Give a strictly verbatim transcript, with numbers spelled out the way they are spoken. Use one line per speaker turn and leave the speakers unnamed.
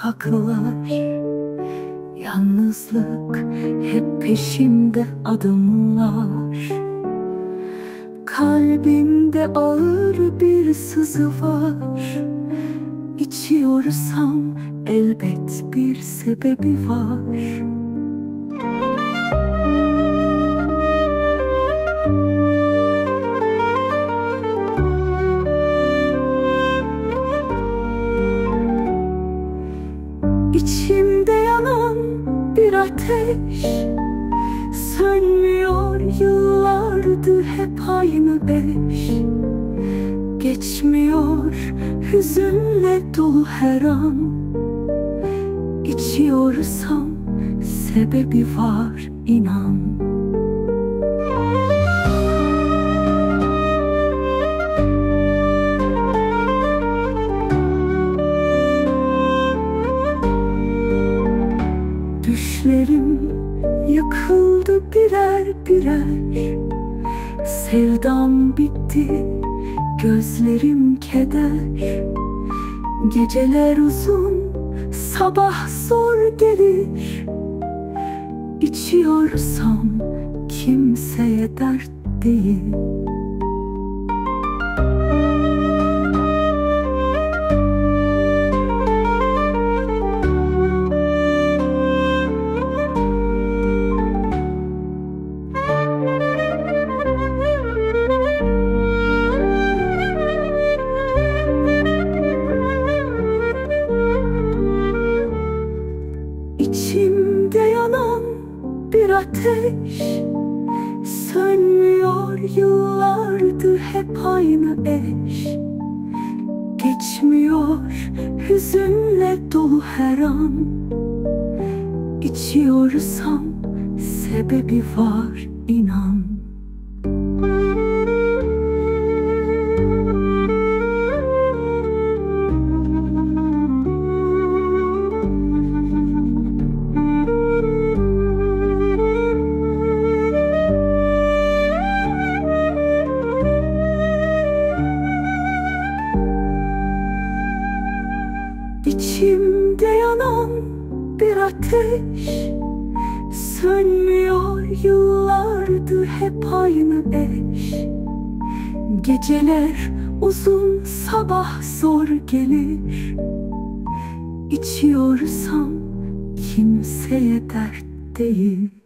sokaklar, yalnızlık hep peşimde adımlar. Kalbimde ağır bir sızı var. İçiyorsam elbet bir sebebi var. İçimde yanan bir ateş sönmüyor, yıllardır hep aynı beş. Geçmiyor hüzünle dolu her an. İçiyorsam sebebi var, inan. Düşlerim yıkıldı birer birer. Sevdam bitti, gözlerim keder. Geceler uzun, sabah zor gelir. İçiyorsam kimseye dert değil. İçimde yanan bir ateş sönmüyor, yıllardır hep aynı eş. Geçmiyor hüzünle dolu her an. İçiyorsam sebebi var, inan. İçimde yanan bir ateş sönmüyor, yıllardır hep aynı eş. Geceler uzun, sabah zor gelir. İçiyorsam kimseye dert değil.